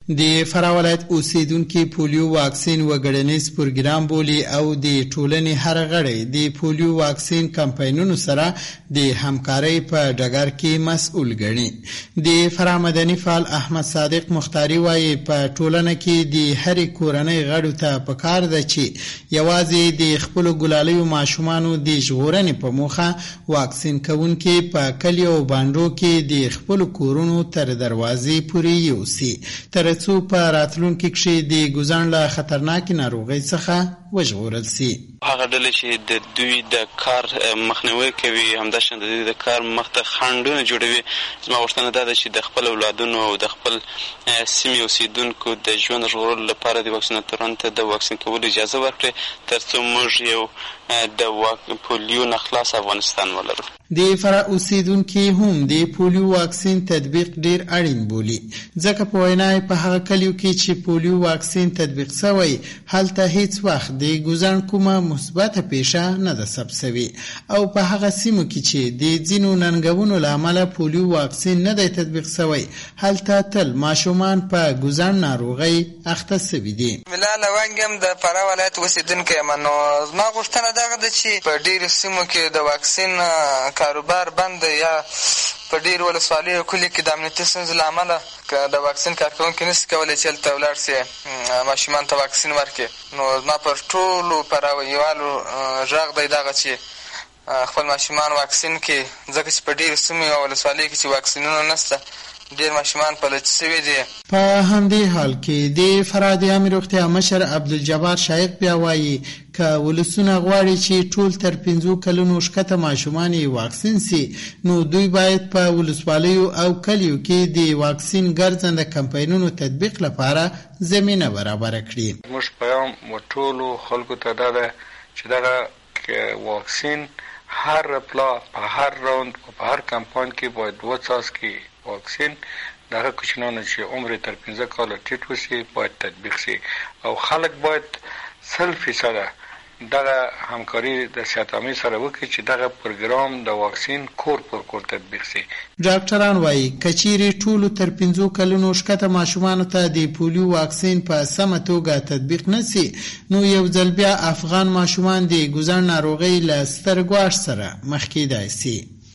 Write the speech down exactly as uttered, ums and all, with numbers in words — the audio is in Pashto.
د فراه ولایت اوسیدونکي پولیو واکسین وګړنیز پروګرام بولي او د ټولنې هر غړی د پولیو واکسین کمپاینونو سره د همکارۍ په ډګر کې مسؤل ګڼي. د فراه مدني فعال احمد صادق مختاري وایي په ټولنه کې د هرې کورنۍ غړو ته پکار ده چې یوازې د خپلو ګلالیو ماشومانو د ژغورنې په موخه واکسین کوونکي په کلیو او بانډو کې د خپلو کورونو تر دروازې پورې یوسي تر څو په راتلونکي کې د ګوزن له خطرناکې ناروغۍ څخه وژغورل سي. هغه ډلې چې د دوی د کار مخنیوي کوي همداشان د دوی د کار مخته خنډونه جوړوي. زما غوښتنه دا ده چې د خپل اولادونو او د خپل سیمې اوسیدونکو د ژوند ژغورلو لپاره د واکسیناتورانو ته د واکسین کولو اجازه ورکړي تر څو موږ یو د پولیو نه خلاص افغانستان ولرو. د فراه اوسیدونکي هم د پولیو واکسین تطبیق ډیر اړین بولي ځکه په وینا په هغه کلیو کې چې پولیو واکسین تطبیق شوی هلته هیڅ وخت د ګوزن کومه مثبته پیښه نه ده ثبت شوې او په هغه سیمو کې چې د ځینو ننګونو له امله پولیو واکسین نه دی تطبیق شوی هلته تل ماشومان په ګوزن ناروغۍ اخته شوي دي. ملال وانګم د فراه ولایت اوسیدونکی یم. نو زما غوښتنه دغه ده چې په ډېرو سیمو کې د واکسین کاروبار بند یا په ډېرو ولسوالیو او کلیو کې د امنیتي ستونزو له امله د واکسین کارکوونکي نشي کولی چې هلته ولاړ سي ماشومانو ته واکسین ورکړي. نو زما پر ټولو فراویوالو غږ دی دغه چې خپل ماشومان واکسین کړي ځکه چې په ډېرو سیمو او ولسوالیو کې چې واکسینونه نشته ډېر ماشومان فلج شوي دي. په همدې حال کې د فراه د عامې روغتیا مشر عبدالجبار شایق بیا وایي که ولسونه غواړي چې ټول تر پنځو کلونو ښکته ماشومان یې واکسین سي نو دوی باید په ولسوالیو او کلیو کې د واکسین ګرځنده کمپاینونو تطبیق لپاره زمینه برابره کړي. موږ پیغام و ټولو خلکو ته دا ده چې دغه واکسین هر پلا په هر راوند په هر کمپاین کې باید وڅاڅکي واکسین دغه کوچنیانو چې عمر تر پنځه کاله ټیټ وسي باید تطبیق سي او خلک باید سل فیصده دغه همکاري د صحت عامې سره وکړي چې دغه پروګرام د واکسین کور پر کور تطبیق سي. ډاکټران وایي که چیرې ټولو تر پنځو کلونو ښکته ماشومانو ته د پولیو واکسین په سمه توګه تطبیق نه سي نو یو ځل بیا افغان ماشومان د ګوزن ناروغۍ له ستر ګواښ سره مخ کیدای سي.